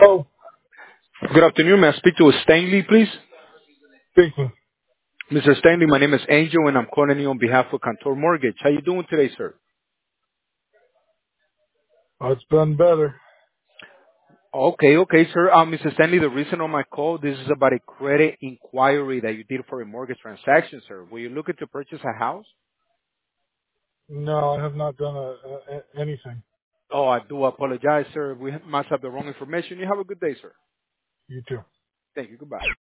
Oh, Good afternoon. May I speak to Stanley, please? speaking. Mr. Stanley, my name is Angel, and I'm calling you on behalf of Cantor Mortgage. How you doing today, sir? It's been better. Okay, sir. Mr. Stanley, the reason on my call, this is about a credit inquiry that you did for a mortgage transaction, sir. Were you looking to purchase a house? No, I have not done anything. Oh, I do apologize, sir. We must have the wrong information. You have a good day, sir. You too. Thank you. Goodbye.